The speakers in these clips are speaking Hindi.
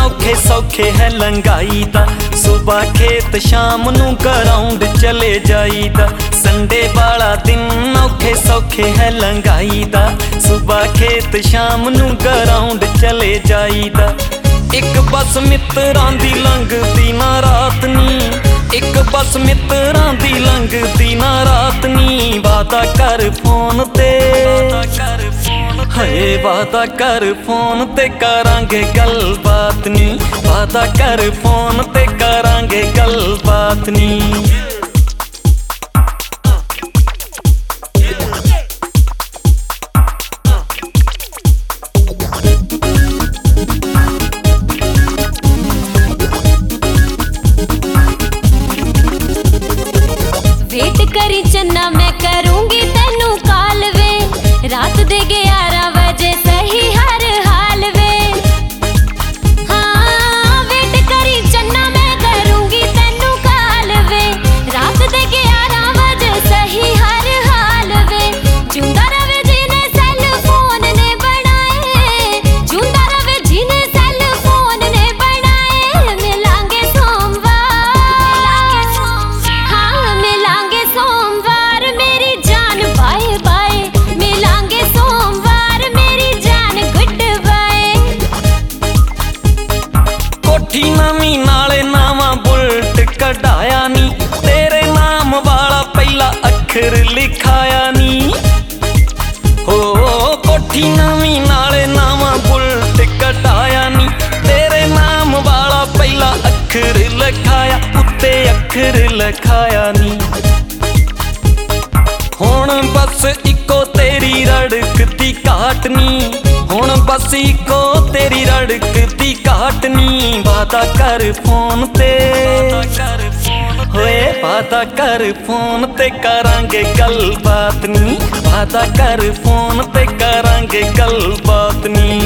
औखे सौखे है लंघाई दा। सुबह खेत शाम नू ग्राउंड चले जाईदा। संडे वाला दिन औखे सौखे है लंघाई दा। सुबह खेत शाम नू ग्राउंड चले जाईदा। एक बस मित्रां दी लंघदी ना रात नी, एक बस मित्रां दी लंघदी ना रात नी। वादा कर फोन ते हाय वादा कर फोन ते करांगे गलबात नी। वादा कर फोन ते करांगे गलबात नी। वेट करी चन्ना मैं करूंगी तेनू काल वे। रात दे 11 बजे सही हर हाल वे। हाँ वेट करी चन्ना मैं करूंगी तेनू काल वे। रात दे 11 बजे सही हर हाल वे। जिंदा रवे जिने सेल फोन ने बनाए, जिंदा रवे जिने सेल फोन ने बनाए। मिलांगे सोमवार, हाँ मिलांगे सोमवार मेरी जान बाय बाय। मिलांगे सोमवार मेरी जान गुड बाय। कोठी नवी नाले नावा बुलट कढ़ाया नी। तेरे नाम वाला पहला अखर लिखाया नी। हो कोठी नवी नाले नावा बुलट कढ़ाया नी। तेरे नाम वाला पहला अखर लिखाया, उत्ते अखर लिखाया नी। हुण बस इको तेरी रड़कती घाट नी। हुण बस इको तेरी रड़कती घाट नी। वादा कर फोन ते होए वादा कर फोन ते करांगे गलबात नी। वादा कर फोन ते करांगे गलबात नी।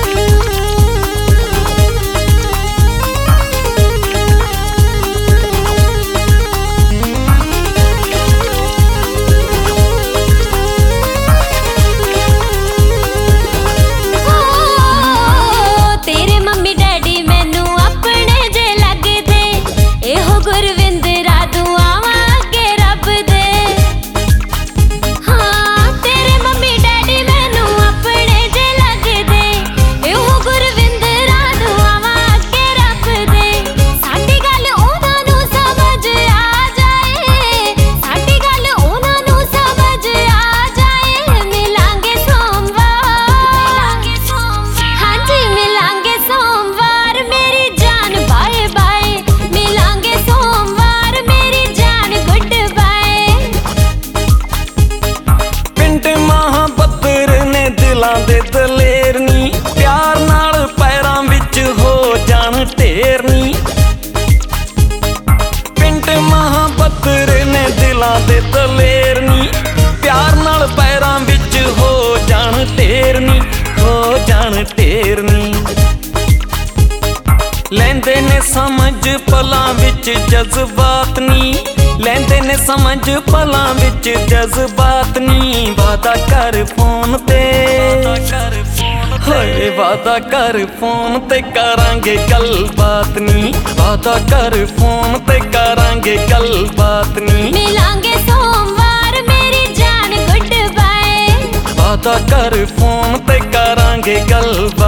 तेरे मम्मी डैडी मैनू अपने जे लगदे। एहो गुरविंद दुआवां अगे रब दे। हाँ तेरे मम्मी डैडी मैनू अपने जे लगदे। एहो गुरविंद दुआवां अगे रब दे। साडी गल उन्हां नू समझ आ जाए, साडी गल उन्हां नू समझ आ जाए। मिलांगे सोमवार, हाँ जी मिलांगे सोमवार मेरी जान बाय बाय। मिलांगे सोमवार मेरी जान गुड बाय। पिंड महाबत्तर ने दिलां दे दलेर नी। प्यार नाल पैरां विच हो जाण ढेर नी। पिंड महाबत्तर ने दिलां दे दलेर नी। प्यार नाल पैरां विच हो जाण ढेर नी, हो जाण ढेर नी। लैंदे ने समझ पलां विच जज्बात नी। लैंदे ने समझ पलां विच जज्बात नी। वादा कर फोन ते होए वादा कर फोन ते करांगे गलबात नी। वादा कर फोन ते करांगे गलबात नी। मिलांगे सोमवार मेरी जान गुड बाय। वादा कर फोन ते करांगे गलबात।